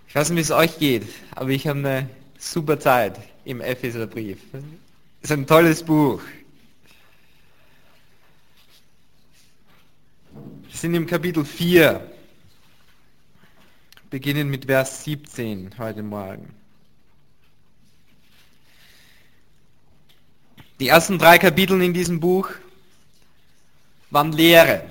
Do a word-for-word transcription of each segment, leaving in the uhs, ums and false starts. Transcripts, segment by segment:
Ich weiß nicht, wie es euch geht, aber ich habe eine super Zeit im Epheserbrief. Es ist ein tolles Buch. Wir sind im Kapitel vier, beginnen mit Vers siebzehn heute Morgen. Die ersten drei Kapitel in diesem Buch waren Lehre.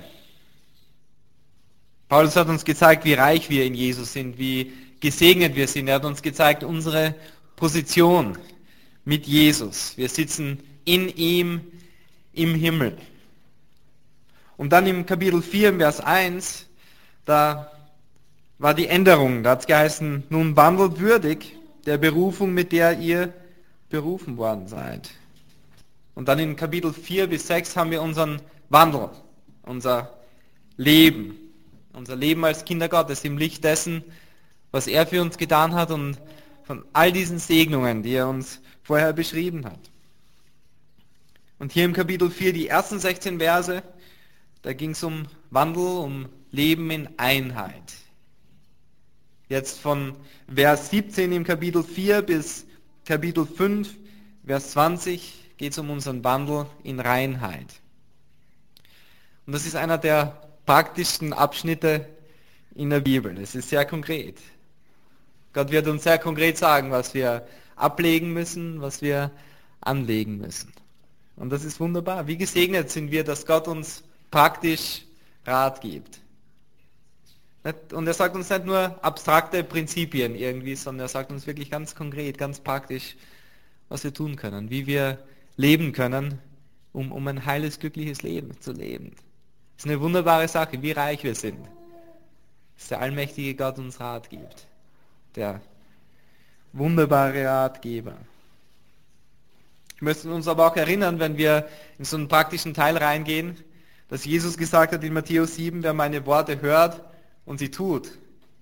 Paulus hat uns gezeigt, wie reich wir in Jesus sind, wie gesegnet wir sind. Er hat uns gezeigt, unsere Position mit Jesus. Wir sitzen in ihm im Himmel. Und dann im Kapitel vier, im Vers eins, da war die Änderung. Da hat es geheißen, nun wandelt würdig der Berufung, mit der ihr berufen worden seid. Und dann in Kapitel vier bis sechs haben wir unseren Wandel, unser Leben, unser Leben als Kinder Gottes im Licht dessen, was er für uns getan hat und von all diesen Segnungen, die er uns vorher beschrieben hat. Und hier im Kapitel vier, die ersten sechzehn Verse, da ging es um Wandel, um Leben in Einheit. Jetzt von Vers siebzehn im Kapitel vier bis Kapitel fünf, Vers zwanzig, geht es um unseren Wandel in Reinheit. Und das ist einer der praktischsten Abschnitte in der Bibel. Es ist sehr konkret. Gott wird uns sehr konkret sagen, was wir ablegen müssen, was wir anlegen müssen. Und das ist wunderbar. Wie gesegnet sind wir, dass Gott uns praktisch Rat gibt. Und er sagt uns nicht nur abstrakte Prinzipien irgendwie, sondern er sagt uns wirklich ganz konkret, ganz praktisch, was wir tun können, wie wir leben können, um, um ein heiles, glückliches Leben zu leben. Das ist eine wunderbare Sache, wie reich wir sind. Dass der allmächtige Gott uns Rat gibt. Der wunderbare Ratgeber. Wir müssen uns aber auch erinnern, wenn wir in so einen praktischen Teil reingehen, dass Jesus gesagt hat in Matthäus sieben, wer meine Worte hört und sie tut,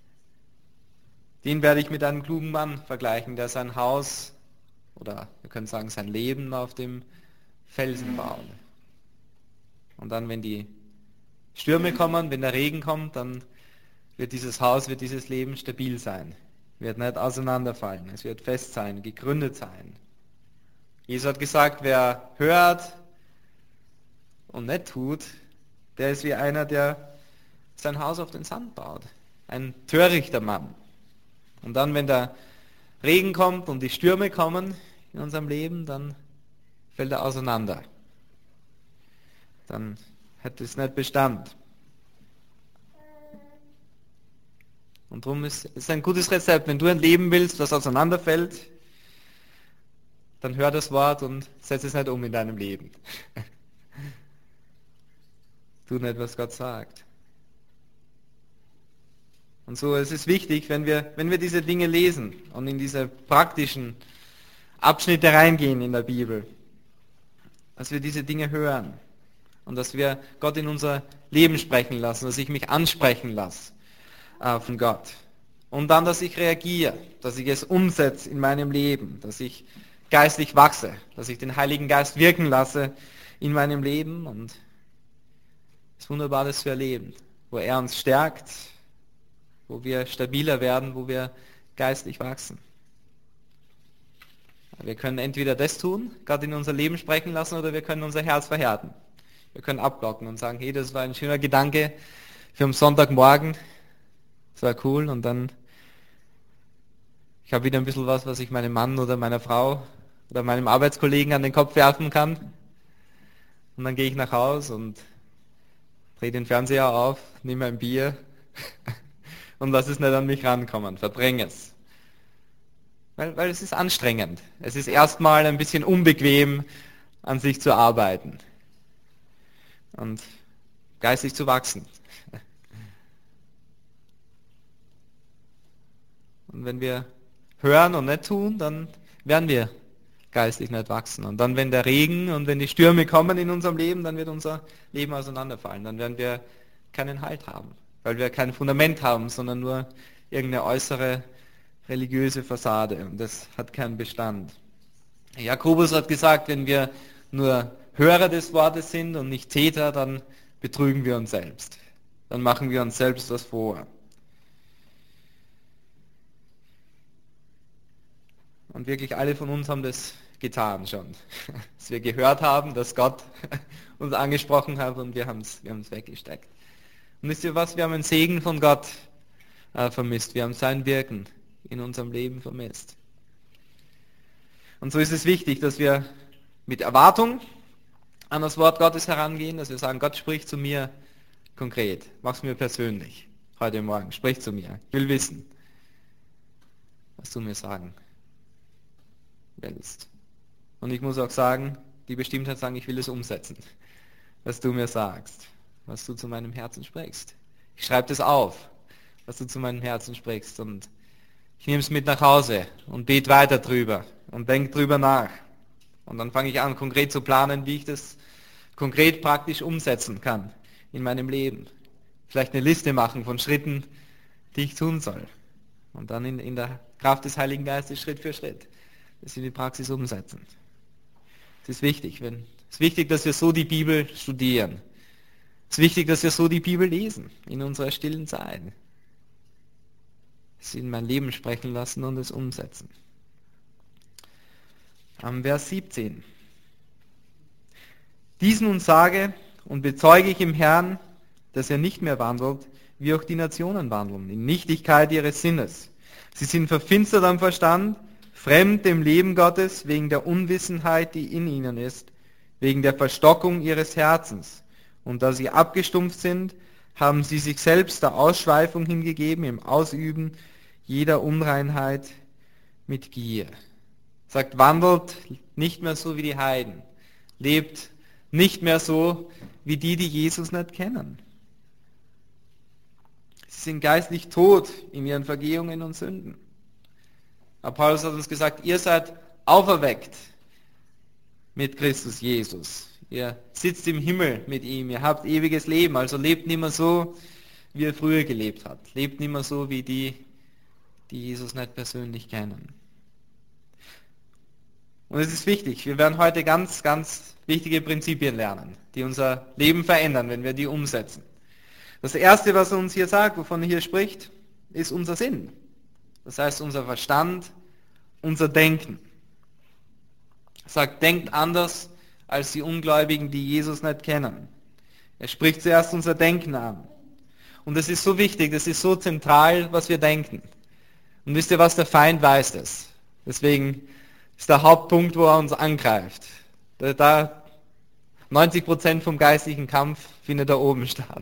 den werde ich mit einem klugen Mann vergleichen, der sein Haus, oder wir können sagen sein Leben auf dem Felsen baut. Und dann, wenn die Stürme kommen, wenn der Regen kommt, dann wird dieses Haus, wird dieses Leben stabil sein. Wird nicht auseinanderfallen. Es wird fest sein, gegründet sein. Jesus hat gesagt, wer hört und nicht tut, der ist wie einer, der sein Haus auf den Sand baut. Ein törichter Mann. Und dann, wenn der Regen kommt und die Stürme kommen in unserem Leben, dann fällt er auseinander. Dann hat es nicht Bestand. Und darum ist es ein gutes Rezept. Wenn du ein Leben willst, das auseinanderfällt, dann hör das Wort und setz es nicht um in deinem Leben. Tu nicht, was Gott sagt. Und so es ist wichtig, wenn wir, wenn wir diese Dinge lesen und in diese praktischen Abschnitte reingehen in der Bibel, dass wir diese Dinge hören und dass wir Gott in unser Leben sprechen lassen, dass ich mich ansprechen lasse äh, von Gott. Und dann, dass ich reagiere, dass ich es umsetze in meinem Leben, dass ich geistlich wachse, dass ich den Heiligen Geist wirken lasse in meinem Leben und es ist wunderbar, das zu erleben, wo er uns stärkt, wo wir stabiler werden, wo wir geistlich wachsen. Wir können entweder das tun, Gott in unser Leben sprechen lassen, oder wir können unser Herz verhärten. Wir können abblocken und sagen, hey, das war ein schöner Gedanke für am Sonntagmorgen, das war cool, und dann ich habe wieder ein bisschen was, was ich meinem Mann oder meiner Frau oder meinem Arbeitskollegen an den Kopf werfen kann. Und dann gehe ich nach Hause und drehe den Fernseher auf, nehme ein Bier und lass es nicht an mich rankommen, verdränge es. Weil, weil es ist anstrengend. Es ist erstmal ein bisschen unbequem, an sich zu arbeiten und geistig zu wachsen. Und wenn wir hören und nicht tun, dann werden wir geistlich nicht wachsen. Und dann, wenn der Regen und wenn die Stürme kommen in unserem Leben, dann wird unser Leben auseinanderfallen. Dann werden wir keinen Halt haben, weil wir kein Fundament haben, sondern nur irgendeine äußere religiöse Fassade. Und das hat keinen Bestand. Jakobus hat gesagt, wenn wir nur Hörer des Wortes sind und nicht Täter, dann betrügen wir uns selbst. Dann machen wir uns selbst was vor. Und wirklich alle von uns haben das getan schon. Dass wir gehört haben, dass Gott uns angesprochen hat und wir haben es wir haben's weggesteckt. Und wisst ihr was? Wir haben einen Segen von Gott äh, vermisst. Wir haben sein Wirken in unserem Leben vermisst. Und so ist es wichtig, dass wir mit Erwartung an das Wort Gottes herangehen, dass wir sagen, Gott spricht zu mir konkret, mach's mir persönlich heute Morgen, sprich zu mir. Ich will wissen, was du mir sagen willst. Und ich muss auch sagen, die Bestimmtheit sagen, ich will es umsetzen, was du mir sagst, was du zu meinem Herzen sprichst. Ich schreibe das auf, was du zu meinem Herzen sprichst, und ich nehme es mit nach Hause und bete weiter drüber und denke drüber nach. Und dann fange ich an, konkret zu planen, wie ich das konkret praktisch umsetzen kann in meinem Leben. Vielleicht eine Liste machen von Schritten, die ich tun soll. Und dann in, in der Kraft des Heiligen Geistes Schritt für Schritt das in die Praxis umsetzen. Es ist wichtig, wenn, es ist wichtig, dass wir so die Bibel studieren. Es ist wichtig, dass wir so die Bibel lesen, in unserer stillen Zeit. Es in mein Leben sprechen lassen und es umsetzen. Am Vers siebzehn. Dies nun sage und bezeuge ich im Herrn, dass er nicht mehr wandelt, wie auch die Nationen wandeln, in Nichtigkeit ihres Sinnes. Sie sind verfinstert am Verstand, fremd dem Leben Gottes, wegen der Unwissenheit, die in ihnen ist, wegen der Verstockung ihres Herzens. Und da sie abgestumpft sind, haben sie sich selbst der Ausschweifung hingegeben, im Ausüben jeder Unreinheit mit Gier. Sagt, wandelt nicht mehr so wie die Heiden, lebt nicht mehr so wie die, die Jesus nicht kennen. Sie sind geistlich tot in ihren Vergehungen und Sünden. Aber Paulus hat uns gesagt, ihr seid auferweckt mit Christus Jesus. Ihr sitzt im Himmel mit ihm, ihr habt ewiges Leben, also lebt nicht mehr so, wie ihr früher gelebt habt. Lebt nicht mehr so wie die, die Jesus nicht persönlich kennen. Und es ist wichtig, wir werden heute ganz, ganz wichtige Prinzipien lernen, die unser Leben verändern, wenn wir die umsetzen. Das Erste, was er uns hier sagt, wovon er hier spricht, ist unser Sinn. Das heißt unser Verstand, unser Denken. Er sagt, denkt anders als die Ungläubigen, die Jesus nicht kennen. Er spricht zuerst unser Denken an. Und das ist so wichtig, das ist so zentral, was wir denken. Und wisst ihr was, der Feind weiß das. Deswegen ist der Hauptpunkt, wo er uns angreift. Da, da neunzig Prozent vom geistlichen Kampf findet da oben statt.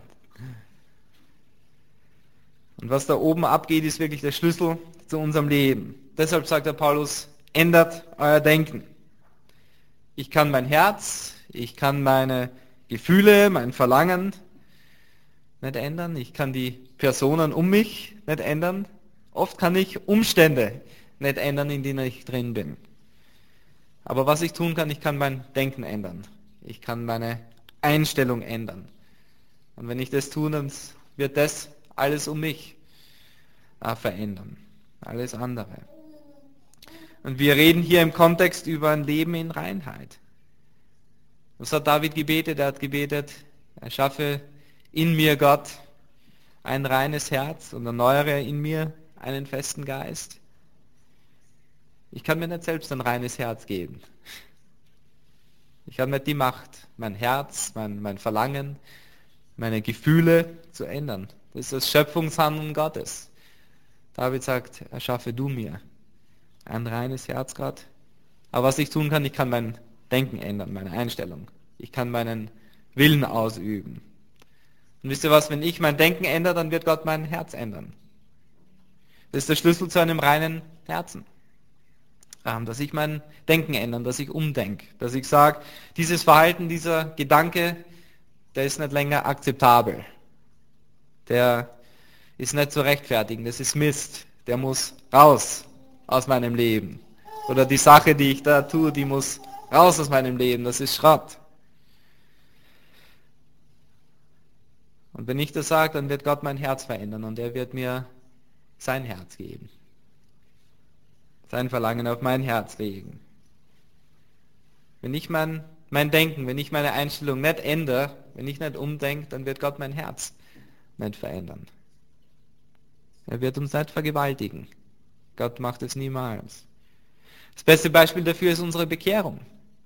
Und was da oben abgeht, ist wirklich der Schlüssel zu unserem Leben. Deshalb sagt der Paulus, ändert euer Denken. Ich kann mein Herz, ich kann meine Gefühle, mein Verlangen nicht ändern. Ich kann die Personen um mich nicht ändern. Oft kann ich Umstände nicht ändern, in denen ich drin bin. Aber was ich tun kann, ich kann mein Denken ändern. Ich kann meine Einstellung ändern. Und wenn ich das tue, dann wird das alles um mich äh, verändern. Alles andere. Und wir reden hier im Kontext über ein Leben in Reinheit. Was hat David gebetet? Er hat gebetet, er schaffe in mir, Gott, ein reines Herz und erneuere in mir einen festen Geist. Ich kann mir nicht selbst ein reines Herz geben. Ich habe nicht die Macht, mein Herz, mein, mein Verlangen, meine Gefühle zu ändern. Das ist das Schöpfungshandeln Gottes. David sagt, erschaffe du mir ein reines Herz, Gott. Aber was ich tun kann, ich kann mein Denken ändern, meine Einstellung. Ich kann meinen Willen ausüben. Und wisst ihr was, wenn ich mein Denken ändere, dann wird Gott mein Herz ändern. Das ist der Schlüssel zu einem reinen Herzen. Dass ich mein Denken ändere, dass ich umdenke, dass ich sage, dieses Verhalten, dieser Gedanke, der ist nicht länger akzeptabel. Der ist nicht zu rechtfertigen, das ist Mist. Der muss raus aus meinem Leben. Oder die Sache, die ich da tue, die muss raus aus meinem Leben, das ist Schrott. Und wenn ich das sage, dann wird Gott mein Herz verändern und er wird mir sein Herz geben. Sein Verlangen auf mein Herz legen. Wenn ich mein, mein Denken, wenn ich meine Einstellung nicht ändere, wenn ich nicht umdenke, dann wird Gott mein Herz nicht verändern. Er wird uns nicht vergewaltigen. Gott macht es niemals. Das beste Beispiel dafür ist unsere Bekehrung.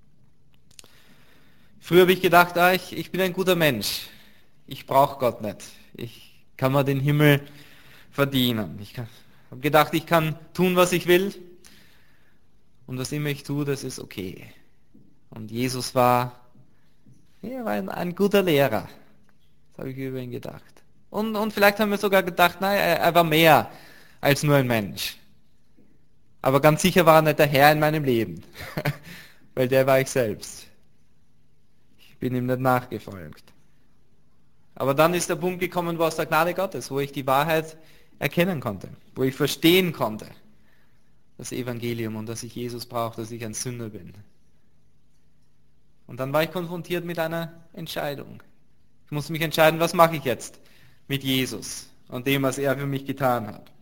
Früher habe ich gedacht, ah, ich, ich bin ein guter Mensch. Ich brauche Gott nicht. Ich kann mir den Himmel verdienen. Ich habe gedacht, ich kann tun, was ich will. Und was immer ich tue, das ist okay. Und Jesus war, er war ein, ein guter Lehrer. Das habe ich über ihn gedacht. Und, und vielleicht haben wir sogar gedacht, nein, er, er war mehr als nur ein Mensch. Aber ganz sicher war er nicht der Herr in meinem Leben. Weil der war ich selbst. Ich bin ihm nicht nachgefolgt. Aber dann ist der Punkt gekommen, wo aus der Gnade Gottes, wo ich die Wahrheit erkennen konnte, wo ich verstehen konnte, das Evangelium und dass ich Jesus brauche, dass ich ein Sünder bin. Und dann war ich konfrontiert mit einer Entscheidung. Ich muss mich entscheiden, was mache ich jetzt mit Jesus und dem, was er für mich getan hat.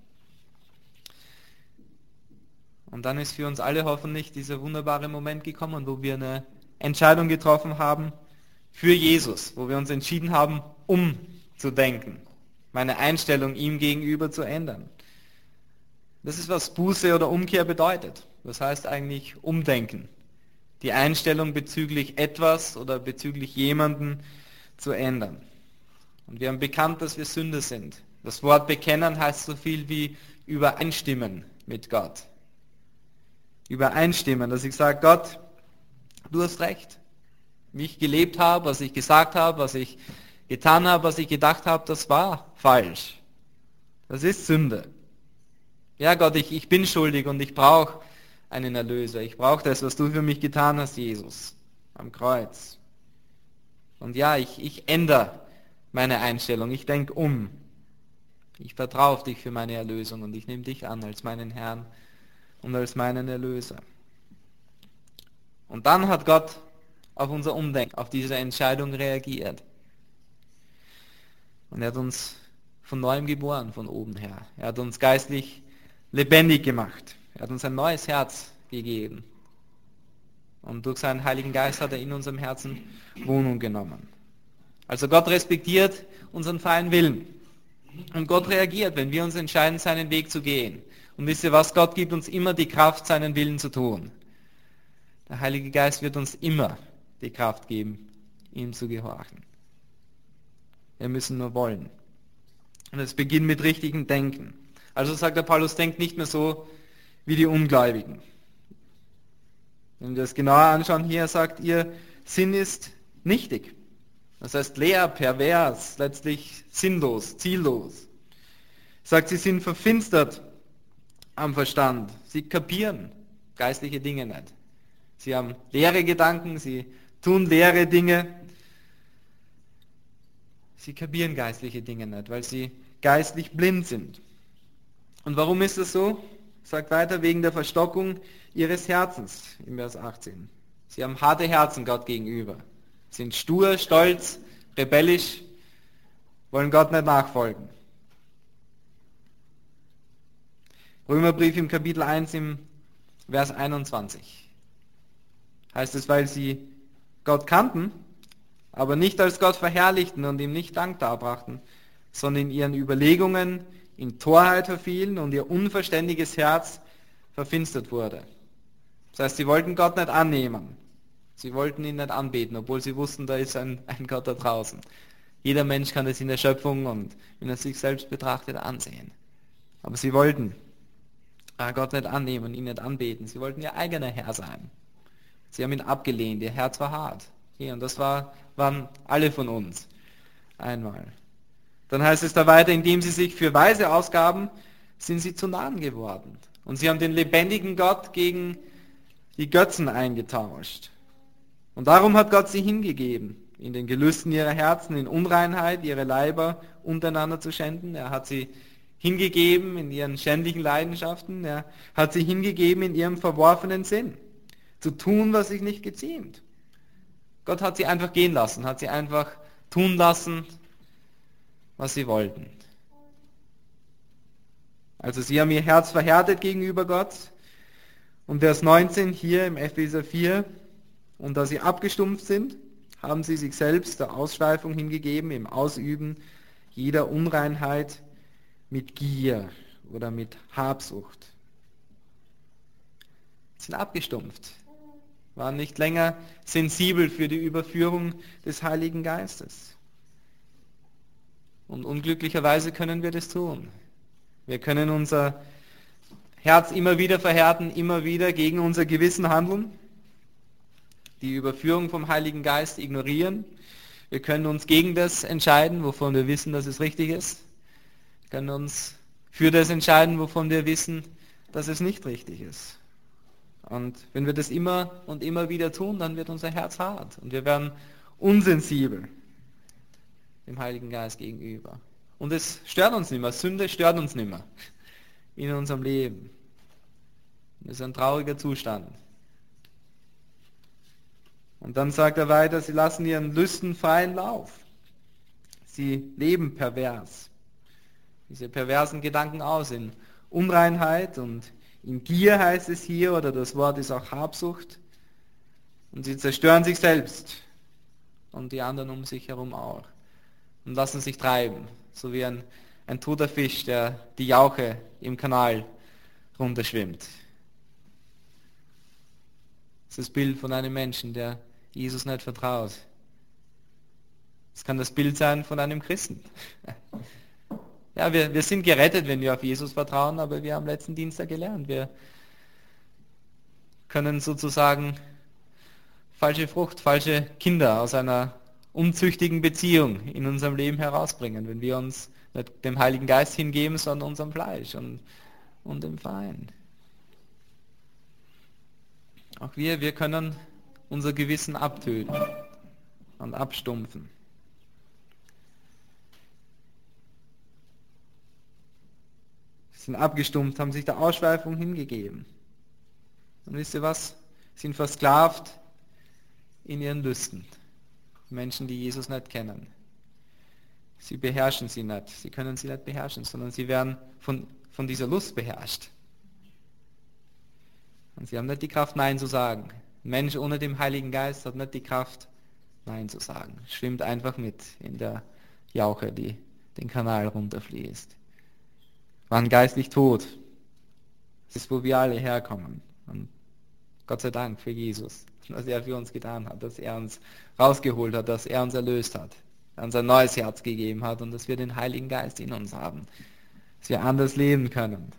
Und dann ist für uns alle hoffentlich dieser wunderbare Moment gekommen, wo wir eine Entscheidung getroffen haben für Jesus, wo wir uns entschieden haben, umzudenken, meine Einstellung ihm gegenüber zu ändern. Das ist, was Buße oder Umkehr bedeutet. Das heißt eigentlich umdenken, die Einstellung bezüglich etwas oder bezüglich jemanden zu ändern. Und wir haben bekannt, dass wir Sünder sind. Das Wort bekennen heißt so viel wie übereinstimmen mit Gott. Übereinstimmen, dass ich sage, Gott, du hast recht. Wie ich gelebt habe, was ich gesagt habe, was ich getan habe, was ich gedacht habe, das war falsch. Das ist Sünde. Ja Gott, ich, ich bin schuldig und ich brauche einen Erlöser. Ich brauche das, was du für mich getan hast, Jesus, am Kreuz. Und ja, ich, ich ändere meine Einstellung. Ich denke um. Ich vertraue auf dich für meine Erlösung und ich nehme dich an als meinen Herrn und als meinen Erlöser. Und dann hat Gott auf unser Umdenken, auf diese Entscheidung reagiert. Und er hat uns von neuem geboren, von oben her. Er hat uns geistlich lebendig gemacht. Er hat uns ein neues Herz gegeben. Und durch seinen Heiligen Geist hat er in unserem Herzen Wohnung genommen. Also Gott respektiert unseren freien Willen. Und Gott reagiert, wenn wir uns entscheiden, seinen Weg zu gehen. Und wisst ihr was? Gott gibt uns immer die Kraft, seinen Willen zu tun. Der Heilige Geist wird uns immer die Kraft geben, ihm zu gehorchen. Wir müssen nur wollen. Und es beginnt mit richtigem Denken. Also sagt der Paulus, denkt nicht mehr so wie die Ungläubigen. Wenn wir das genauer anschauen, hier sagt ihr, Sinn ist nichtig. Das heißt leer, pervers, letztlich sinnlos, ziellos. Sagt, sie sind verfinstert am Verstand. Sie kapieren geistliche Dinge nicht. Sie haben leere Gedanken, sie tun leere Dinge. Sie kapieren geistliche Dinge nicht, weil sie geistlich blind sind. Und warum ist das so? Sagt weiter, wegen der Verstockung ihres Herzens, im Vers achtzehn. Sie haben harte Herzen Gott gegenüber, sind stur, stolz, rebellisch, wollen Gott nicht nachfolgen. Römerbrief im Kapitel eins im Vers einundzwanzig. Heißt es, weil sie Gott kannten, aber nicht als Gott verherrlichten und ihm nicht Dank darbrachten, sondern in ihren Überlegungen in Torheit verfielen und ihr unverständiges Herz verfinstert wurde. Das heißt, sie wollten Gott nicht annehmen. Sie wollten ihn nicht anbeten, obwohl sie wussten, da ist ein, ein Gott da draußen. Jeder Mensch kann es in der Schöpfung und wenn er sich selbst betrachtet ansehen. Aber sie wollten Gott nicht annehmen, ihn nicht anbeten. Sie wollten ihr eigener Herr sein. Sie haben ihn abgelehnt, ihr Herz war hart. Hier, und das war, waren alle von uns. Einmal. Dann heißt es da weiter, indem sie sich für Weise ausgaben, sind sie zu Narren geworden. Und sie haben den lebendigen Gott gegen die Götzen eingetauscht. Und darum hat Gott sie hingegeben, in den Gelüsten ihrer Herzen, in Unreinheit, ihre Leiber untereinander zu schänden. Er hat sie hingegeben in ihren schändlichen Leidenschaften. Er hat sie hingegeben in ihrem verworfenen Sinn, zu tun, was sich nicht geziemt. Gott hat sie einfach gehen lassen, hat sie einfach tun lassen, was sie wollten. Also sie haben ihr Herz verhärtet gegenüber Gott. Und Vers neunzehn hier im Epheser vier, und da sie abgestumpft sind, haben sie sich selbst der Ausschweifung hingegeben im Ausüben jeder Unreinheit mit Gier oder mit Habsucht. sind abgestumpft, waren nicht länger sensibel für die Überführung des Heiligen Geistes. Und unglücklicherweise können wir das tun. Wir können unser Herz immer wieder verhärten, immer wieder gegen unser Gewissen handeln, die Überführung vom Heiligen Geist ignorieren. Wir können uns gegen das entscheiden, wovon wir wissen, dass es richtig ist. Wir können uns für das entscheiden, wovon wir wissen, dass es nicht richtig ist. Und wenn wir das immer und immer wieder tun, dann wird unser Herz hart und wir werden unsensibel dem Heiligen Geist gegenüber. Und es stört uns nicht mehr. Sünde stört uns nicht mehr in unserem Leben. Das ist ein trauriger Zustand. Und dann sagt er weiter, sie lassen ihren Lüsten freien Lauf. Sie leben pervers. Diese perversen Gedanken aus in Unreinheit und in Gier heißt es hier, oder das Wort ist auch Habsucht. Und sie zerstören sich selbst und die anderen um sich herum auch. Und lassen sich treiben, so wie ein, ein toter Fisch, der die Jauche im Kanal runterschwimmt. Das ist das Bild von einem Menschen, der Jesus nicht vertraut. Das kann das Bild sein von einem Christen. Ja, wir, wir sind gerettet, wenn wir auf Jesus vertrauen, aber wir haben letzten Dienstag gelernt, wir können sozusagen falsche Frucht, falsche Kinder aus einer unzüchtigen Beziehung in unserem Leben herausbringen, wenn wir uns nicht dem Heiligen Geist hingeben, sondern unserem Fleisch und, und dem Feind. Auch wir, wir können unser Gewissen abtöten und abstumpfen. Sie sind abgestumpft, haben sich der Ausschweifung hingegeben. Und wisst ihr was? Sie sind versklavt in ihren Lüsten. Menschen, die Jesus nicht kennen. Sie beherrschen sie nicht. Sie können sie nicht beherrschen, sondern sie werden von, von dieser Lust beherrscht. Und sie haben nicht die Kraft, Nein zu sagen. Ein Mensch ohne den Heiligen Geist hat nicht die Kraft, Nein zu sagen. Schwimmt einfach mit in der Jauche, die den Kanal runterfließt. Waren geistlich tot. Das ist, wo wir alle herkommen. Und Gott sei Dank für Jesus, was er für uns getan hat, dass er uns rausgeholt hat, dass er uns erlöst hat, er uns ein neues Herz gegeben hat und dass wir den Heiligen Geist in uns haben, dass wir anders leben können.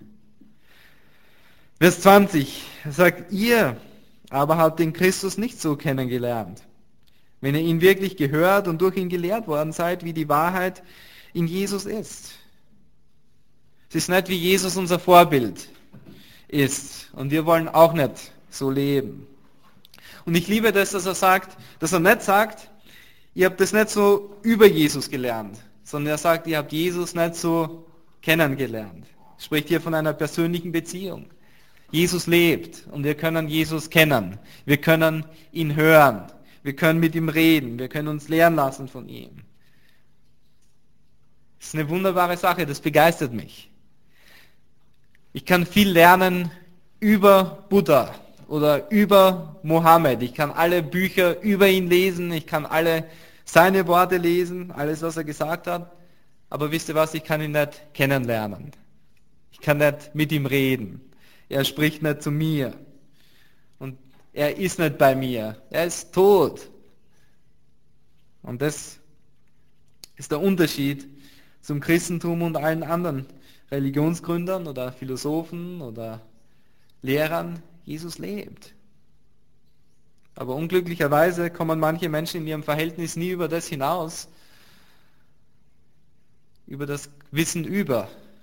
Vers zwanzig sagt, ihr aber habt den Christus nicht so kennengelernt. Wenn ihr ihn wirklich gehört und durch ihn gelehrt worden seid, wie die Wahrheit in Jesus ist. Es ist nicht, wie Jesus unser Vorbild ist. Und wir wollen auch nicht so leben. Und ich liebe das, dass er sagt, dass er nicht sagt, ihr habt das nicht so über Jesus gelernt, sondern er sagt, ihr habt Jesus nicht so kennengelernt. Er spricht hier von einer persönlichen Beziehung. Jesus lebt und wir können Jesus kennen. Wir können ihn hören. Wir können mit ihm reden. Wir können uns lehren lassen von ihm. Das ist eine wunderbare Sache, das begeistert mich. Ich kann viel lernen über Buddha oder über Mohammed. Ich kann alle Bücher über ihn lesen. Ich kann alle seine Worte lesen, alles, was er gesagt hat. Aber wisst ihr was, ich kann ihn nicht kennenlernen. Ich kann nicht mit ihm reden. Er spricht nicht zu mir. Und er ist nicht bei mir. Er ist tot. Und das ist der Unterschied zum Christentum und allen anderen Religionsgründern oder Philosophen oder Lehrern. Jesus lebt. Aber unglücklicherweise kommen manche Menschen in ihrem Verhältnis nie über das hinaus, über das Wissen über,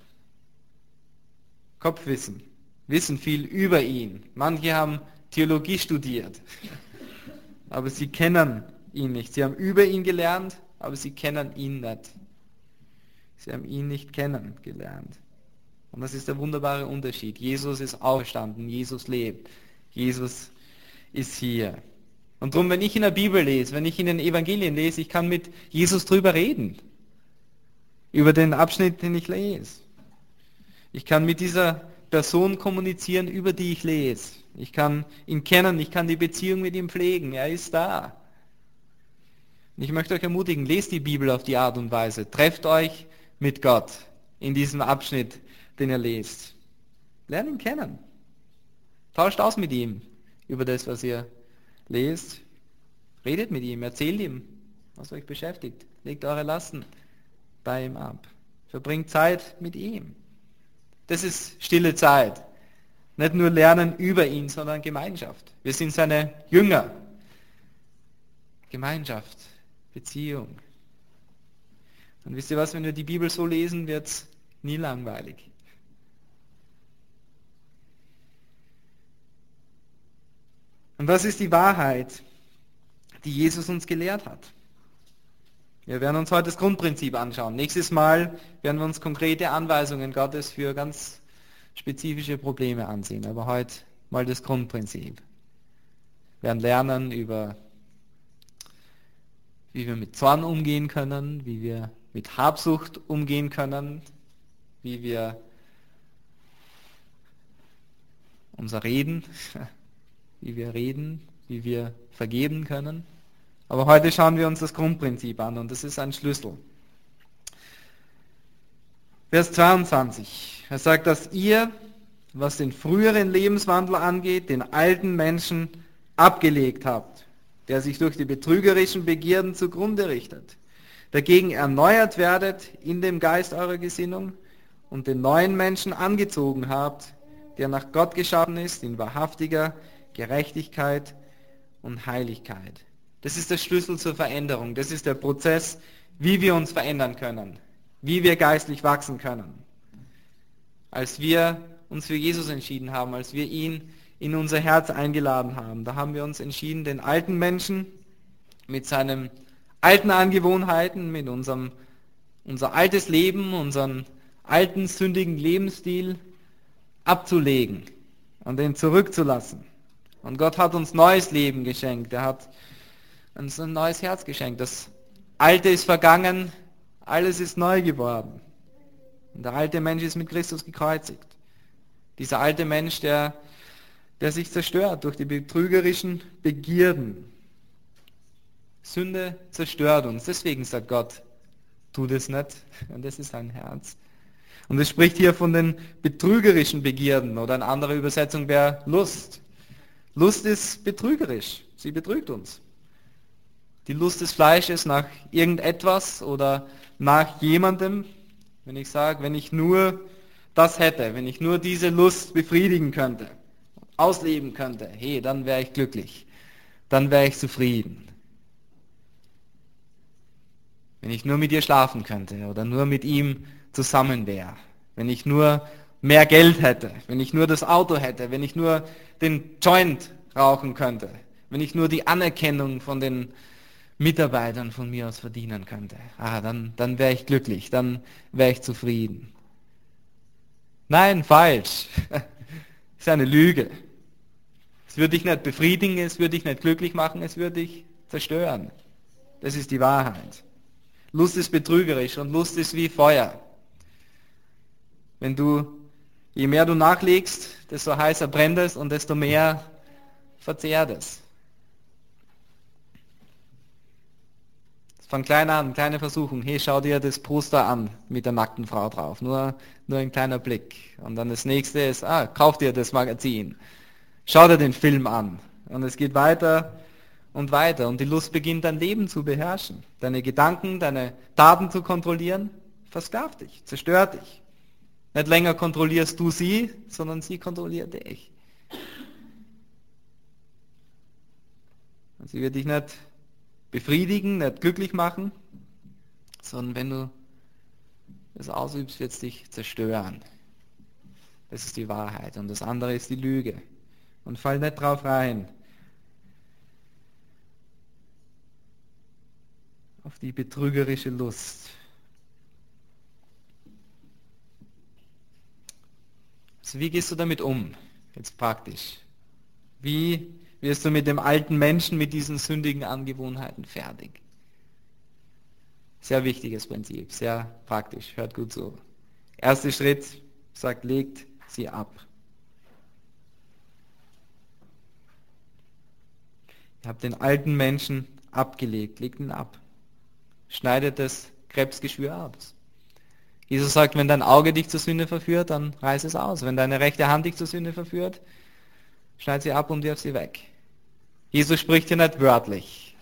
Kopfwissen, wissen viel über ihn. Manche haben Theologie studiert, aber sie kennen ihn nicht. Sie haben über ihn gelernt, aber sie kennen ihn nicht. Sie haben ihn nicht kennengelernt. Und das ist der wunderbare Unterschied. Jesus ist auferstanden, Jesus lebt, Jesus ist hier. Und darum, wenn ich in der Bibel lese, wenn ich in den Evangelien lese, ich kann mit Jesus drüber reden. Über den Abschnitt, den ich lese. Ich kann mit dieser Person kommunizieren, über die ich lese. Ich kann ihn kennen, ich kann die Beziehung mit ihm pflegen. Er ist da. Und ich möchte euch ermutigen, lest die Bibel auf die Art und Weise. Trefft euch mit Gott in diesem Abschnitt, den ihr lest. Lernt ihn kennen. Tauscht aus mit ihm über das, was ihr lest. Redet mit ihm, erzählt ihm, was euch beschäftigt. Legt eure Lasten bei ihm ab. Verbringt Zeit mit ihm. Das ist stille Zeit. Nicht nur lernen über ihn, sondern Gemeinschaft. Wir sind seine Jünger. Gemeinschaft, Beziehung. Und wisst ihr was, wenn wir die Bibel so lesen, wird es nie langweilig. Und was ist die Wahrheit, die Jesus uns gelehrt hat? Wir werden uns heute das Grundprinzip anschauen. Nächstes Mal werden wir uns konkrete Anweisungen Gottes für ganz spezifische Probleme ansehen. Aber heute mal das Grundprinzip. Wir werden lernen über, wie wir mit Zorn umgehen können, wie wir mit Habsucht umgehen können, wie wir unser Reden, wie wir reden, wie wir vergeben können. Aber heute schauen wir uns das Grundprinzip an und das ist ein Schlüssel. Vers zweiundzwanzig. Er sagt, dass ihr, was den früheren Lebenswandel angeht, den alten Menschen abgelegt habt, der sich durch die betrügerischen Begierden zugrunde richtet. Dagegen erneuert werdet in dem Geist eurer Gesinnung und den neuen Menschen angezogen habt, der nach Gott geschaffen ist, in wahrhaftiger Gerechtigkeit und Heiligkeit. Das ist der Schlüssel zur Veränderung. Das ist der Prozess, wie wir uns verändern können, wie wir geistlich wachsen können. Als wir uns für Jesus entschieden haben, als wir ihn in unser Herz eingeladen haben, da haben wir uns entschieden, den alten Menschen mit seinen alten Angewohnheiten, mit unserem unser altes Leben, unseren alten sündigen Lebensstil abzulegen und den zurückzulassen. Und Gott hat uns neues Leben geschenkt. Er hat uns ein neues Herz geschenkt. Das Alte ist vergangen, alles ist neu geworden. Und der alte Mensch ist mit Christus gekreuzigt. Dieser alte Mensch, der, der sich zerstört durch die betrügerischen Begierden. Sünde zerstört uns. Deswegen sagt Gott, tu das nicht. Und das ist sein Herz. Und es spricht hier von den betrügerischen Begierden. Oder eine andere Übersetzung wäre Lust. Lust ist betrügerisch. Sie betrügt uns. Die Lust des Fleisches nach irgendetwas oder nach jemandem. Wenn ich sage, wenn ich nur das hätte, wenn ich nur diese Lust befriedigen könnte, ausleben könnte, hey, dann wäre ich glücklich. Dann wäre ich zufrieden. Wenn ich nur mit ihr schlafen könnte oder nur mit ihm zusammen wäre. Wenn ich nur mehr Geld hätte, wenn ich nur das Auto hätte, wenn ich nur den Joint rauchen könnte, wenn ich nur die Anerkennung von den Mitarbeitern von mir aus verdienen könnte, ah, dann, dann wäre ich glücklich, dann wäre ich zufrieden. Nein, falsch. Das ist eine Lüge. Es würde dich nicht befriedigen, es würde dich nicht glücklich machen, es würde dich zerstören. Das ist die Wahrheit. Lust ist betrügerisch und Lust ist wie Feuer. Wenn du, je mehr du nachlegst, desto heißer brennt es und desto mehr verzehrt es. Von klein an, kleine Versuchung. Hey, schau dir das Poster an mit der nackten Frau drauf. Nur, nur ein kleiner Blick. Und dann das nächste ist, ah, kauf dir das Magazin. Schau dir den Film an. Und es geht weiter und weiter. Und die Lust beginnt dein Leben zu beherrschen. Deine Gedanken, deine Taten zu kontrollieren, versklavt dich, zerstört dich. Nicht länger kontrollierst du sie, sondern sie kontrolliert dich. Und sie wird dich nicht befriedigen, nicht glücklich machen, sondern wenn du das ausübst, wird es dich zerstören. Das ist die Wahrheit. Und das andere ist die Lüge. Und fall nicht drauf rein. Auf die betrügerische Lust. Also wie gehst du damit um? Jetzt praktisch. Wie wirst du mit dem alten Menschen, mit diesen sündigen Angewohnheiten fertig? Sehr wichtiges Prinzip, sehr praktisch. Hört gut zu. Erster Schritt, sagt, legt sie ab. Ihr habt den alten Menschen abgelegt, legt ihn ab. Schneidet das Krebsgeschwür ab. Jesus sagt, wenn dein Auge dich zur Sünde verführt, dann reiß es aus. Wenn deine rechte Hand dich zur Sünde verführt, schneid sie ab und wirf sie weg. Jesus spricht hier nicht wörtlich.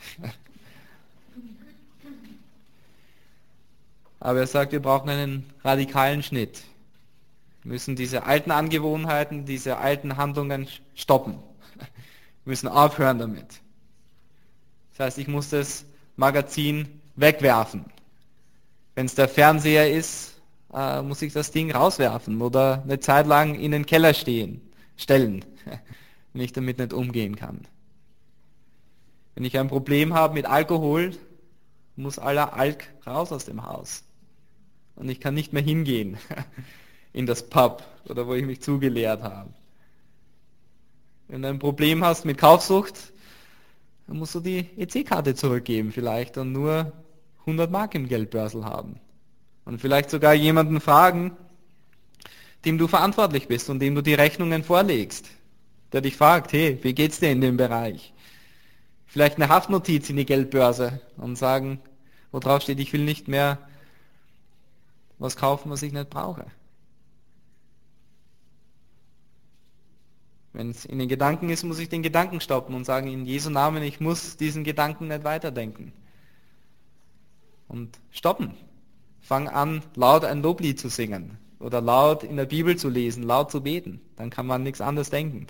Aber er sagt, wir brauchen einen radikalen Schnitt. Wir müssen diese alten Angewohnheiten, diese alten Handlungen stoppen. Wir müssen aufhören damit. Das heißt, ich muss das Magazin wegwerfen. Wenn es der Fernseher ist, äh, muss ich das Ding rauswerfen oder eine Zeit lang in den Keller stehen, stellen, wenn ich damit nicht umgehen kann. Wenn ich ein Problem habe mit Alkohol, muss aller Alk raus aus dem Haus. Und ich kann nicht mehr hingehen in das Pub oder wo ich mich zugeleert habe. Wenn du ein Problem hast mit Kaufsucht, dann musst du die E C-Karte zurückgeben vielleicht und nur hundert Mark im Geldbörsel haben. Und vielleicht sogar jemanden fragen, dem du verantwortlich bist und dem du die Rechnungen vorlegst, der dich fragt, hey, wie geht's dir in dem Bereich? Vielleicht eine Haftnotiz in die Geldbörse und sagen, wo drauf steht, ich will nicht mehr was kaufen, was ich nicht brauche. Wenn es in den Gedanken ist, muss ich den Gedanken stoppen und sagen, in Jesu Namen, ich muss diesen Gedanken nicht weiterdenken. Und stoppen. Fang an, laut ein Loblied zu singen oder laut in der Bibel zu lesen, laut zu beten. Dann kann man nichts anderes denken.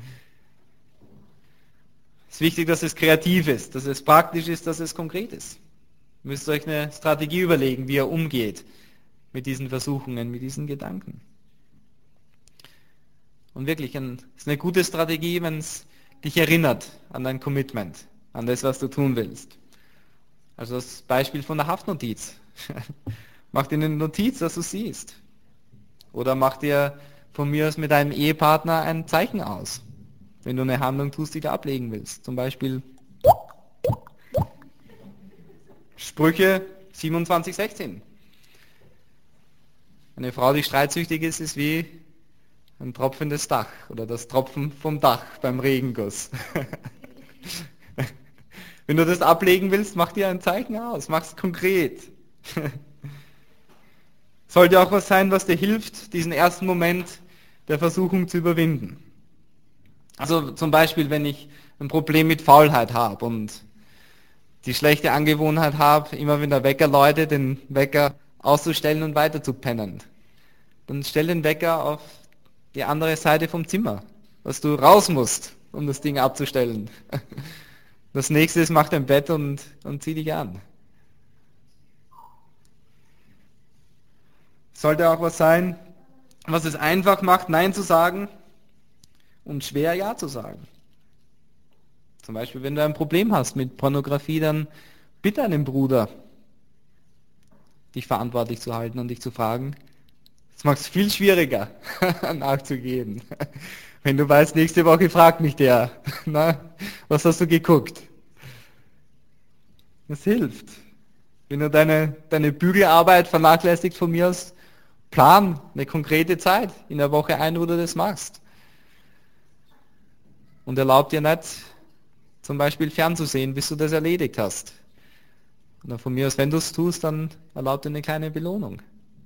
Es ist wichtig, dass es kreativ ist, dass es praktisch ist, dass es konkret ist. Ihr müsst euch eine Strategie überlegen, wie ihr umgeht mit diesen Versuchungen, mit diesen Gedanken. Und wirklich, es ist eine gute Strategie, wenn es dich erinnert an dein Commitment, an das, was du tun willst. Also das Beispiel von der Haftnotiz. Mach dir eine Notiz, dass du siehst. Oder mach dir von mir aus mit deinem Ehepartner ein Zeichen aus, wenn du eine Handlung tust, die du ablegen willst. Zum Beispiel Sprüche siebenundzwanzig sechzehn. Eine Frau, die streitsüchtig ist, ist wie ein tropfendes Dach oder das Tropfen vom Dach beim Regenguss. Wenn du das ablegen willst, mach dir ein Zeichen aus, mach es konkret. Sollte auch was sein, was dir hilft, diesen ersten Moment der Versuchung zu überwinden. Also zum Beispiel, wenn ich ein Problem mit Faulheit habe und die schlechte Angewohnheit habe, immer wenn der Wecker läutet, den Wecker auszustellen und weiter zu pennen. Dann stell den Wecker auf die andere Seite vom Zimmer, dass du raus musst, um das Ding abzustellen. Das nächste ist, mach dein Bett und, und zieh dich an. Sollte auch was sein, was es einfach macht, Nein zu sagen und schwer Ja zu sagen. Zum Beispiel, wenn du ein Problem hast mit Pornografie, dann bitte einen Bruder, dich verantwortlich zu halten und dich zu fragen. Das macht es viel schwieriger, nachzugeben. Wenn du weißt, nächste Woche fragt mich der, na, was hast du geguckt? Das hilft. Wenn du deine, deine Bügelarbeit vernachlässigt von mir aus, plan eine konkrete Zeit in der Woche ein, wo du das machst. Und erlaub dir nicht, zum Beispiel fernzusehen, bis du das erledigt hast. Und von mir aus, wenn du es tust, dann erlaub dir eine kleine Belohnung.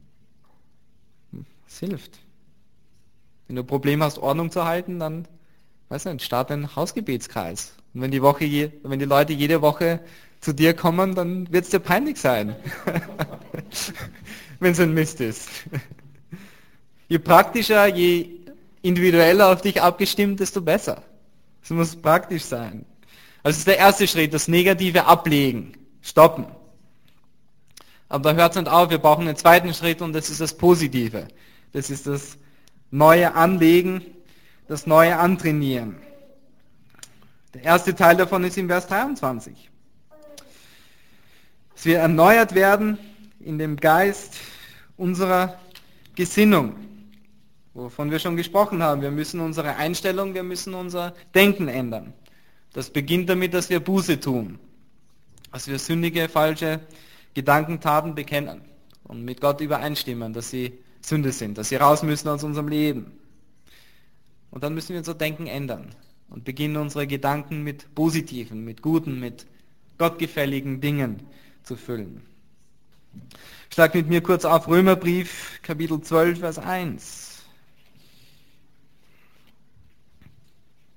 Das hilft. Wenn du ein Problem hast, Ordnung zu halten, dann, weiß nicht, starte einen Hausgebetskreis. Und wenn die Woche, je, wenn die Leute jede Woche zu dir kommen, dann wird es dir peinlich sein. Wenn es ein Mist ist. Je praktischer, je individueller auf dich abgestimmt, desto besser. Es muss praktisch sein. Also das ist der erste Schritt, das Negative ablegen, stoppen. Aber da hört es nicht auf, wir brauchen einen zweiten Schritt und das ist das Positive. Das ist das neue Anlegen, das neue Antrainieren. Der erste Teil davon ist in Vers dreiundzwanzig. Dass wir erneuert werden in dem Geist unserer Gesinnung, wovon wir schon gesprochen haben. Wir müssen unsere Einstellung, wir müssen unser Denken ändern. Das beginnt damit, dass wir Buße tun, dass wir sündige, falsche Gedanken, Taten bekennen und mit Gott übereinstimmen, dass sie Sünde sind, dass sie raus müssen aus unserem Leben. Und dann müssen wir unser Denken ändern und beginnen unsere Gedanken mit positiven, mit guten, mit gottgefälligen Dingen zu füllen. Schlag mit mir kurz auf Römerbrief, Kapitel zwölf, Vers eins.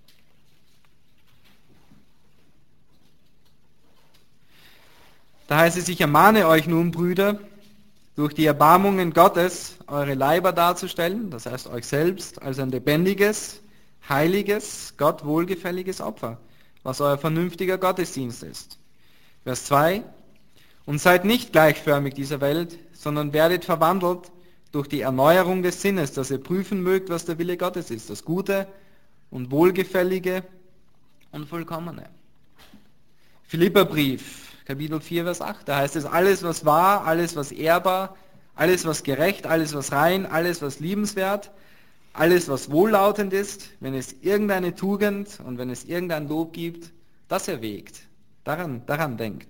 Da heißt es, ich ermahne euch nun, Brüder, durch die Erbarmungen Gottes eure Leiber darzustellen, das heißt euch selbst, als ein lebendiges, heiliges, Gott wohlgefälliges Opfer, was euer vernünftiger Gottesdienst ist. Vers zwei. Und seid nicht gleichförmig dieser Welt, sondern werdet verwandelt durch die Erneuerung des Sinnes, dass ihr prüfen mögt, was der Wille Gottes ist, das Gute und Wohlgefällige und Vollkommene. Philipperbrief, Kapitel vier, Vers acht, da heißt es, alles was wahr, alles was ehrbar, alles was gerecht, alles was rein, alles was liebenswert, alles was wohllautend ist, wenn es irgendeine Tugend und wenn es irgendein Lob gibt, das erwägt, daran, daran denkt.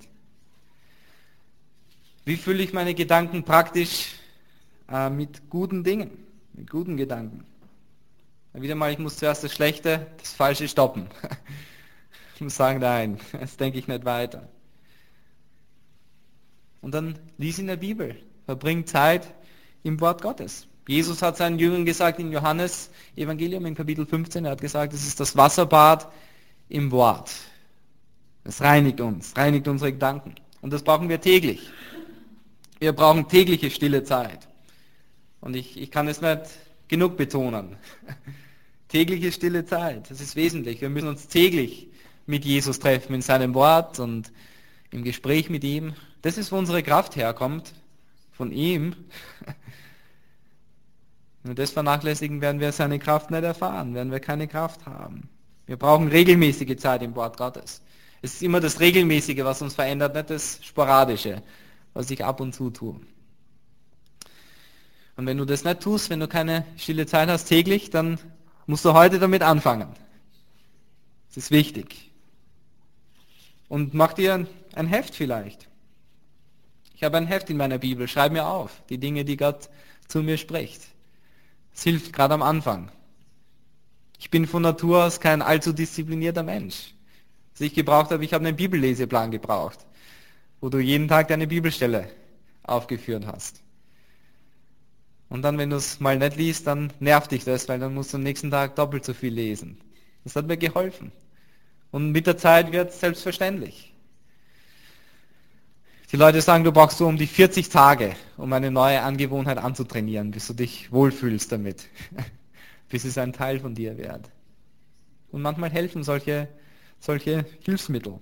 Wie fülle ich meine Gedanken praktisch äh, mit guten Dingen, mit guten Gedanken? Wieder mal, ich muss zuerst das Schlechte, das Falsche stoppen. Ich muss sagen, nein, jetzt denke ich nicht weiter. Und dann lies in der Bibel, verbring Zeit im Wort Gottes. Jesus hat seinen Jüngern gesagt in Johannes Evangelium in Kapitel fünfzehn, er hat gesagt, es ist das Wasserbad im Wort. Es reinigt uns, reinigt unsere Gedanken. Und das brauchen wir täglich. Wir brauchen tägliche stille Zeit. Und ich, ich kann es nicht genug betonen. Tägliche stille Zeit, das ist wesentlich. Wir müssen uns täglich mit Jesus treffen, in seinem Wort und im Gespräch mit ihm. Das ist, wo unsere Kraft herkommt, von ihm. Wenn wir das vernachlässigen, werden wir seine Kraft nicht erfahren, werden wir keine Kraft haben. Wir brauchen regelmäßige Zeit im Wort Gottes. Es ist immer das Regelmäßige, was uns verändert, nicht das Sporadische, was ich ab und zu tue. Und wenn du das nicht tust, wenn du keine stille Zeit hast täglich, dann musst du heute damit anfangen. Das ist wichtig. Und mach dir ein Heft vielleicht. Ich habe ein Heft in meiner Bibel, schreib mir auf, die Dinge, die Gott zu mir spricht. Es hilft gerade am Anfang. Ich bin von Natur aus kein allzu disziplinierter Mensch. Was ich gebraucht habe, ich habe einen Bibelleseplan gebraucht, wo du jeden Tag deine Bibelstelle aufgeführt hast. Und dann, wenn du es mal nicht liest, dann nervt dich das, weil dann musst du am nächsten Tag doppelt so viel lesen. Das hat mir geholfen. Und mit der Zeit wird es selbstverständlich. Die Leute sagen, du brauchst so um die vierzig Tage, um eine neue Angewohnheit anzutrainieren, bis du dich wohlfühlst damit, bis es ein Teil von dir wird. Und manchmal helfen solche, solche Hilfsmittel.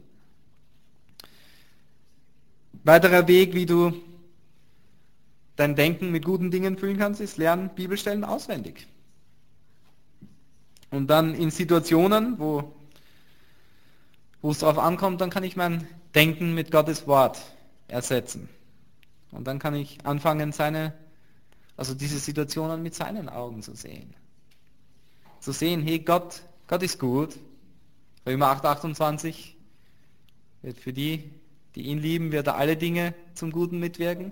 Weiterer Weg, wie du dein Denken mit guten Dingen füllen kannst, ist lernen Bibelstellen auswendig. Und dann in Situationen, wo, wo es darauf ankommt, dann kann ich mein Denken mit Gottes Wort ersetzen. Und dann kann ich anfangen, seine, also diese Situationen mit seinen Augen zu sehen. Zu sehen, hey, Gott, Gott ist gut. Römer acht, achtundzwanzig wird für die, die ihn lieben, wird er alle Dinge zum Guten mitwirken.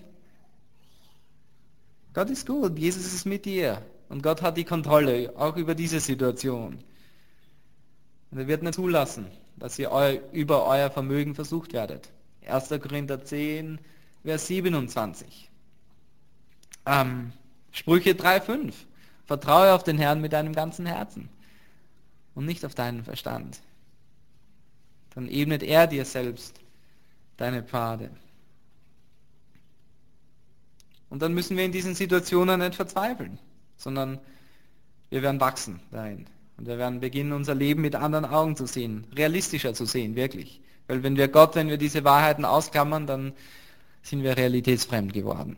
Gott ist gut, Jesus ist mit dir. Und Gott hat die Kontrolle, auch über diese Situation. Und er wird nicht zulassen, dass ihr eu, über euer Vermögen versucht werdet. erster Korinther zehn, Vers siebenundzwanzig. Ähm, Sprüche drei, fünf. Vertraue auf den Herrn mit deinem ganzen Herzen und nicht auf deinen Verstand. Dann ebnet er dir selbst deine Pfade. Und dann müssen wir in diesen Situationen nicht verzweifeln, sondern wir werden wachsen dahin. Und wir werden beginnen, unser Leben mit anderen Augen zu sehen, realistischer zu sehen, wirklich. Weil wenn wir Gott, wenn wir diese Wahrheiten ausklammern, dann sind wir realitätsfremd geworden.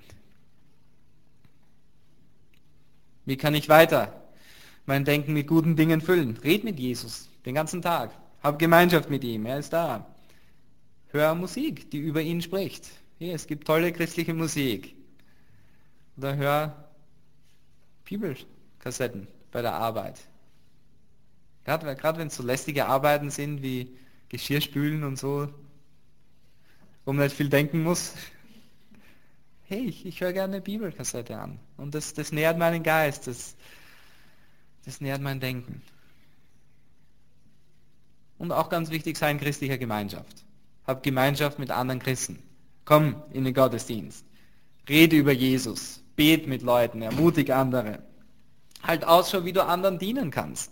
Wie kann ich weiter mein Denken mit guten Dingen füllen? Red mit Jesus den ganzen Tag. Hab Gemeinschaft mit ihm, er ist da. Hör Musik, die über ihn spricht. Hier, es gibt tolle christliche Musik. Oder hör Bibelkassetten bei der Arbeit. Gerade, gerade wenn es so lästige Arbeiten sind wie Geschirrspülen und so, wo man nicht viel denken muss. Hey, ich, ich höre gerne eine Bibelkassette an. Und das, das nährt meinen Geist, das, das nährt mein Denken. Und auch ganz wichtig, sei in christlicher Gemeinschaft. Hab Gemeinschaft mit anderen Christen. Komm in den Gottesdienst. Rede über Jesus. Bet mit Leuten. Ermutige andere. Halt Ausschau, wie du anderen dienen kannst.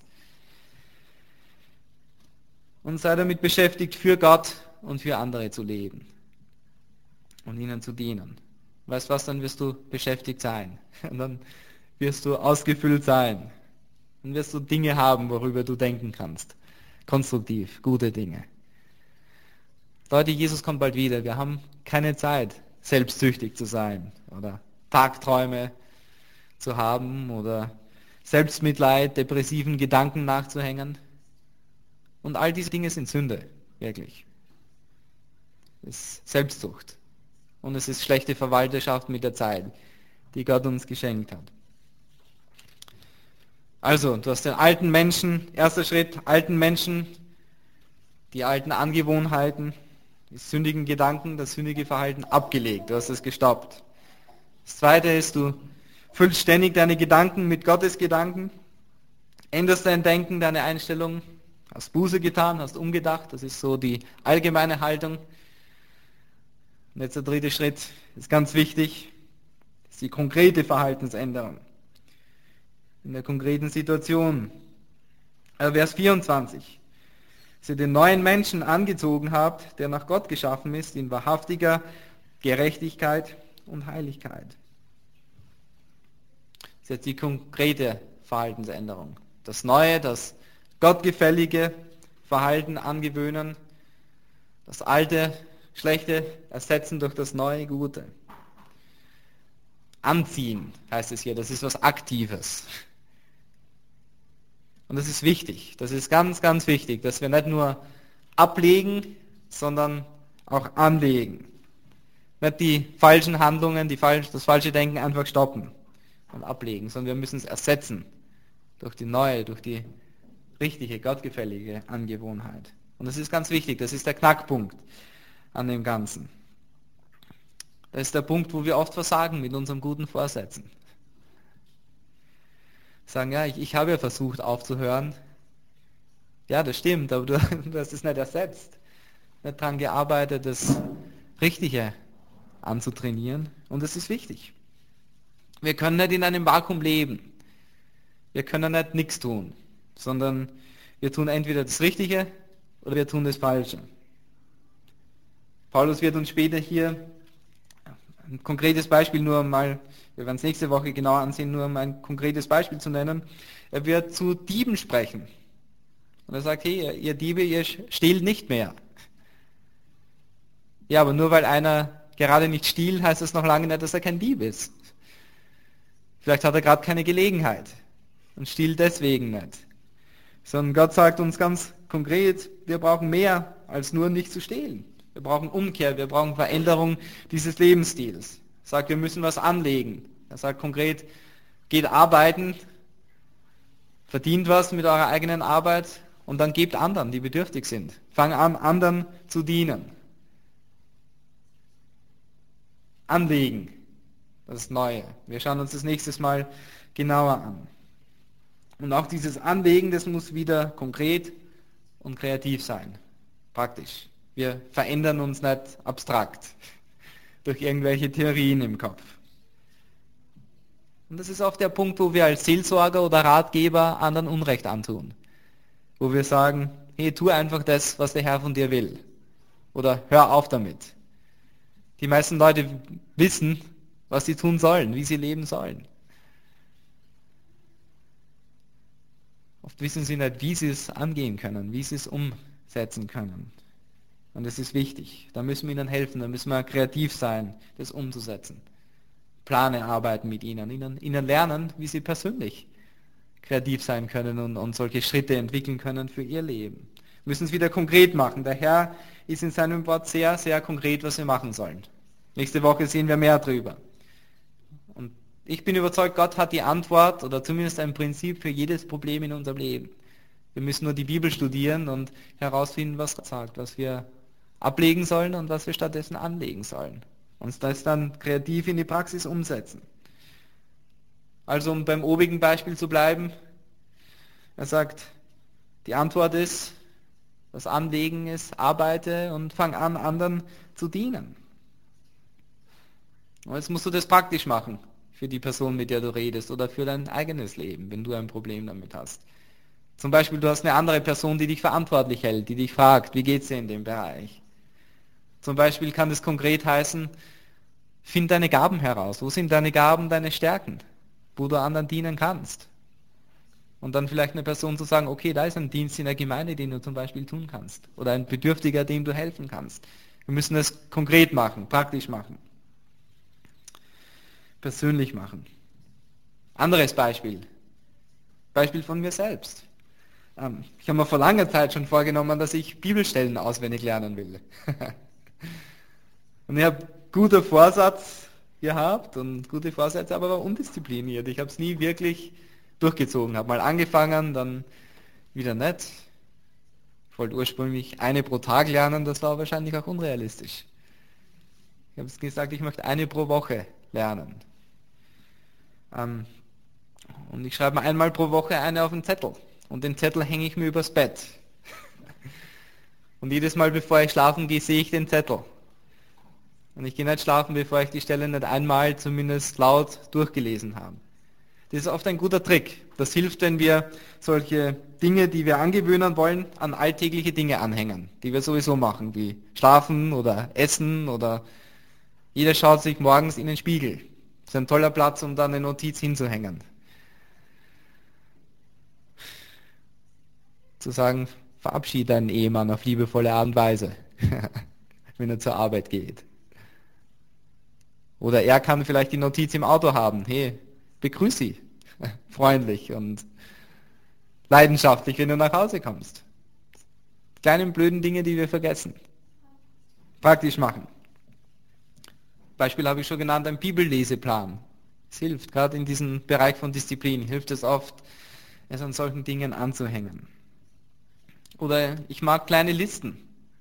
Und sei damit beschäftigt, für Gott und für andere zu leben. und ihnen zu dienen. Weißt du was, dann wirst du beschäftigt sein. Und dann wirst du ausgefüllt sein. Dann wirst du Dinge haben, worüber du denken kannst. Konstruktiv, gute Dinge. Leute, Jesus kommt bald wieder. Wir haben keine Zeit, selbstsüchtig zu sein oder Tagträume zu haben oder Selbstmitleid, depressiven Gedanken nachzuhängen. Und all diese Dinge sind Sünde, wirklich. Es ist Selbstsucht. Und es ist schlechte Verwalterschaft mit der Zeit, die Gott uns geschenkt hat. Also, du hast den alten Menschen, erster Schritt, alten Menschen, die alten Angewohnheiten, die sündigen Gedanken, das sündige Verhalten abgelegt. Du hast es gestoppt. Das zweite ist, du füllst ständig deine Gedanken mit Gottes Gedanken, änderst dein Denken, deine Einstellung, hast Buße getan, hast umgedacht. Das ist so die allgemeine Haltung. Und jetzt der dritte Schritt ist ganz wichtig, das ist die konkrete Verhaltensänderung in der konkreten Situation. Also Vers vierundzwanzig. Dass ihr den neuen Menschen angezogen habt, der nach Gott geschaffen ist, in wahrhaftiger Gerechtigkeit und Heiligkeit. Das ist jetzt die konkrete Verhaltensänderung. Das neue, das gottgefällige Verhalten angewöhnen, das alte, schlechte ersetzen durch das neue, gute. Anziehen heißt es hier, das ist was Aktives. Und das ist wichtig, das ist ganz, ganz wichtig, dass wir nicht nur ablegen, sondern auch anlegen. Nicht die falschen Handlungen, die falsch, das falsche Denken einfach stoppen und ablegen, sondern wir müssen es ersetzen durch die neue, durch die richtige, gottgefällige Angewohnheit. Und das ist ganz wichtig, das ist der Knackpunkt an dem Ganzen. Das ist der Punkt, wo wir oft versagen mit unseren guten Vorsätzen. Sagen, ja, ich, ich habe ja versucht aufzuhören. Ja, das stimmt, aber du, du hast es nicht ersetzt. Nicht daran gearbeitet, das Richtige anzutrainieren. Und das ist wichtig. Wir können nicht in einem Vakuum leben. Wir können nicht nichts tun, sondern wir tun entweder das Richtige oder wir tun das Falsche. Paulus wird uns später hier ein konkretes Beispiel nur mal, wir werden es nächste Woche genauer ansehen, nur um ein konkretes Beispiel zu nennen. Er wird zu Dieben sprechen. Und er sagt, hey, ihr Diebe, ihr stehlt nicht mehr. Ja, aber nur weil einer gerade nicht stiehlt, heißt das noch lange nicht, dass er kein Dieb ist. Vielleicht hat er gerade keine Gelegenheit und stiehlt deswegen nicht. Sondern Gott sagt uns ganz konkret, wir brauchen mehr als nur nicht zu stehlen. Wir brauchen Umkehr, wir brauchen Veränderung dieses Lebensstils. Er sagt, wir müssen was anlegen. Er sagt konkret, geht arbeiten, verdient was mit eurer eigenen Arbeit und dann gebt anderen, die bedürftig sind. Fang an, anderen zu dienen. Anlegen, das Neue. Wir schauen uns das nächstes Mal genauer an. Und auch dieses Anlegen, das muss wieder konkret und kreativ sein, praktisch. Wir verändern uns nicht abstrakt durch irgendwelche Theorien im Kopf. Und das ist auch der Punkt, wo wir als Seelsorger oder Ratgeber anderen Unrecht antun. Wo wir sagen, hey, tu einfach das, was der Herr von dir will. Oder hör auf damit. Die meisten Leute wissen, was sie tun sollen, wie sie leben sollen. Oft wissen sie nicht, wie sie es angehen können, wie sie es umsetzen können. Und das ist wichtig. Da müssen wir ihnen helfen, da müssen wir kreativ sein, das umzusetzen. Plane arbeiten mit ihnen, ihnen, ihnen lernen, wie sie persönlich kreativ sein können und, und solche Schritte entwickeln können für ihr Leben. Wir müssen es wieder konkret machen. Der Herr ist in seinem Wort sehr, sehr konkret, was wir machen sollen. Nächste Woche sehen wir mehr drüber. Und ich bin überzeugt, Gott hat die Antwort oder zumindest ein Prinzip für jedes Problem in unserem Leben. Wir müssen nur die Bibel studieren und herausfinden, was Gott sagt, was wir ablegen sollen und was wir stattdessen anlegen sollen. Und das dann kreativ in die Praxis umsetzen. Also um beim obigen Beispiel zu bleiben, er sagt, die Antwort ist, das Anlegen ist, arbeite und fang an, anderen zu dienen. Und jetzt musst du das praktisch machen für die Person, mit der du redest oder für dein eigenes Leben, wenn du ein Problem damit hast. Zum Beispiel, du hast eine andere Person, die dich verantwortlich hält, die dich fragt, wie geht's dir in dem Bereich? Zum Beispiel kann das konkret heißen, find deine Gaben heraus. Wo sind deine Gaben, deine Stärken? Wo du anderen dienen kannst. Und dann vielleicht eine Person zu sagen, okay, da ist ein Dienst in der Gemeinde, den du zum Beispiel tun kannst. Oder ein Bedürftiger, dem du helfen kannst. Wir müssen das konkret machen, praktisch machen. Persönlich machen. Anderes Beispiel. Beispiel von mir selbst. Ähm, ich habe mir vor langer Zeit schon vorgenommen, dass ich Bibelstellen auswendig lernen will. Und ich habe guter Vorsatz gehabt und gute Vorsätze, aber war undiszipliniert. Ich habe es nie wirklich durchgezogen. Habe mal angefangen, dann wieder nicht. Ich wollte ursprünglich eine pro Tag lernen, das war wahrscheinlich auch unrealistisch. Ich habe gesagt, ich möchte eine pro Woche lernen. Ähm, und ich schreibe mir einmal pro Woche eine auf den Zettel. Und den Zettel hänge ich mir übers Bett. Und jedes Mal, bevor ich schlafen gehe, sehe ich den Zettel. Und ich gehe nicht schlafen, bevor ich die Stelle nicht einmal zumindest laut durchgelesen habe. Das ist oft ein guter Trick. Das hilft, wenn wir solche Dinge, die wir angewöhnen wollen, an alltägliche Dinge anhängen, die wir sowieso machen, wie schlafen oder essen oder jeder schaut sich morgens in den Spiegel. Das ist ein toller Platz, um da eine Notiz hinzuhängen. Zu sagen, verabschiede deinen Ehemann auf liebevolle Art und Weise, wenn er zur Arbeit geht. Oder er kann vielleicht die Notiz im Auto haben, hey, begrüß sie, freundlich und leidenschaftlich, wenn du nach Hause kommst. Kleine blöden Dinge, die wir vergessen. Praktisch machen. Beispiel habe ich schon genannt, ein Bibelleseplan. Es hilft, gerade in diesem Bereich von Disziplin, hilft es oft, es an solchen Dingen anzuhängen. Oder ich mag kleine Listen.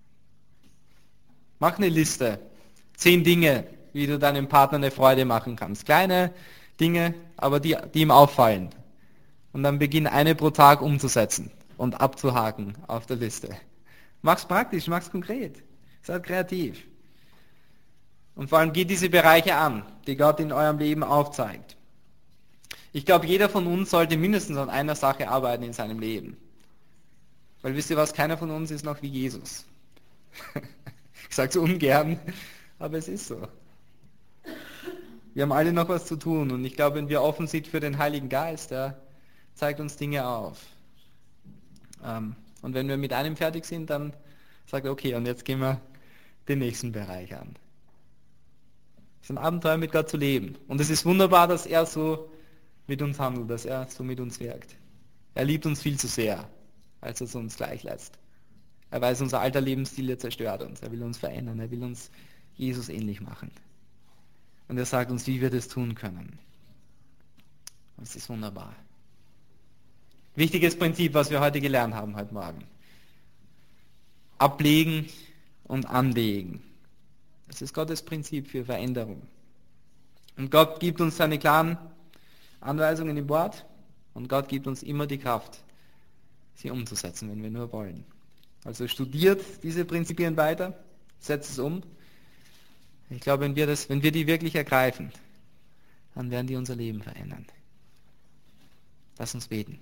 Mach eine Liste. Zehn Dinge, wie du deinem Partner eine Freude machen kannst. Kleine Dinge, aber die, die ihm auffallen. Und dann beginn eine pro Tag umzusetzen und abzuhaken auf der Liste. Mach's praktisch, mach's konkret. Seid kreativ. Und vor allem geht diese Bereiche an, die Gott in eurem Leben aufzeigt. Ich glaube, jeder von uns sollte mindestens an einer Sache arbeiten in seinem Leben. Weil wisst ihr was, keiner von uns ist noch wie Jesus. Ich sage es ungern, aber es ist so. Wir haben alle noch was zu tun und ich glaube, wenn wir offen sind für den Heiligen Geist, der zeigt uns Dinge auf. Und wenn wir mit einem fertig sind, dann sagt er, okay, und jetzt gehen wir den nächsten Bereich an. Es ist ein Abenteuer, mit Gott zu leben. Und es ist wunderbar, dass er so mit uns handelt, dass er so mit uns wirkt. Er liebt uns viel zu sehr, als er es uns gleich lässt. Er weiß, unser alter Lebensstil, er zerstört uns. Er will uns verändern, er will uns Jesus ähnlich machen. Und er sagt uns, wie wir das tun können. Und es ist wunderbar. Wichtiges Prinzip, was wir heute gelernt haben, heute Morgen. Ablegen und anlegen. Das ist Gottes Prinzip für Veränderung. Und Gott gibt uns seine klaren Anweisungen im Wort und Gott gibt uns immer die Kraft, sie umzusetzen, wenn wir nur wollen. Also studiert diese Prinzipien weiter, setzt es um. Ich glaube, wenn wir, das, wenn wir die wirklich ergreifen, dann werden die unser Leben verändern. Lass uns beten.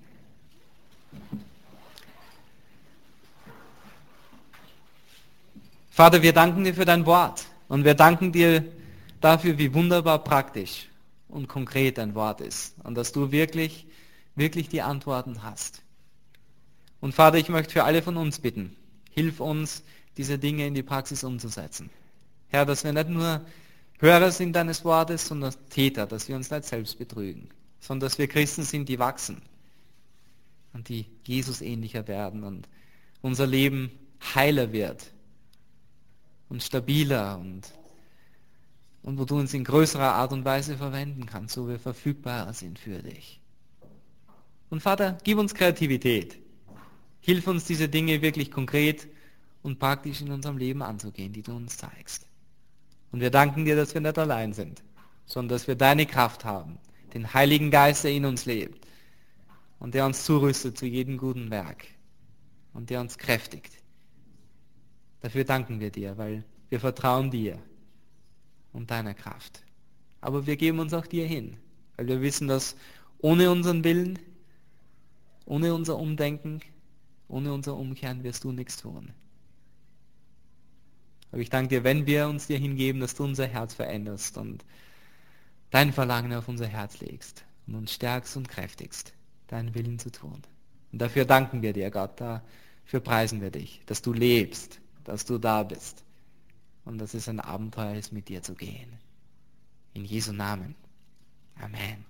Vater, wir danken dir für dein Wort und wir danken dir dafür, wie wunderbar praktisch und konkret dein Wort ist und dass du wirklich, wirklich die Antworten hast. Und Vater, ich möchte für alle von uns bitten, hilf uns, diese Dinge in die Praxis umzusetzen. Herr, dass wir nicht nur Hörer sind deines Wortes, sondern Täter, dass wir uns nicht selbst betrügen, sondern dass wir Christen sind, die wachsen und die Jesus ähnlicher werden und unser Leben heiler wird und stabiler und, und wo du uns in größerer Art und Weise verwenden kannst, so wir verfügbarer sind für dich. Und Vater, gib uns Kreativität. Hilf uns, diese Dinge wirklich konkret und praktisch in unserem Leben anzugehen, die du uns zeigst. Und wir danken dir, dass wir nicht allein sind, sondern dass wir deine Kraft haben, den Heiligen Geist, der in uns lebt und der uns zurüstet zu jedem guten Werk und der uns kräftigt. Dafür danken wir dir, weil wir vertrauen dir und deiner Kraft. Aber wir geben uns auch dir hin, weil wir wissen, dass ohne unseren Willen, ohne unser Umdenken, ohne unser Umkehren wirst du nichts tun. Aber ich danke dir, wenn wir uns dir hingeben, dass du unser Herz veränderst und dein Verlangen auf unser Herz legst und uns stärkst und kräftigst, deinen Willen zu tun. Und dafür danken wir dir, Gott, dafür preisen wir dich, dass du lebst, dass du da bist und dass es ein Abenteuer ist, mit dir zu gehen. In Jesu Namen. Amen.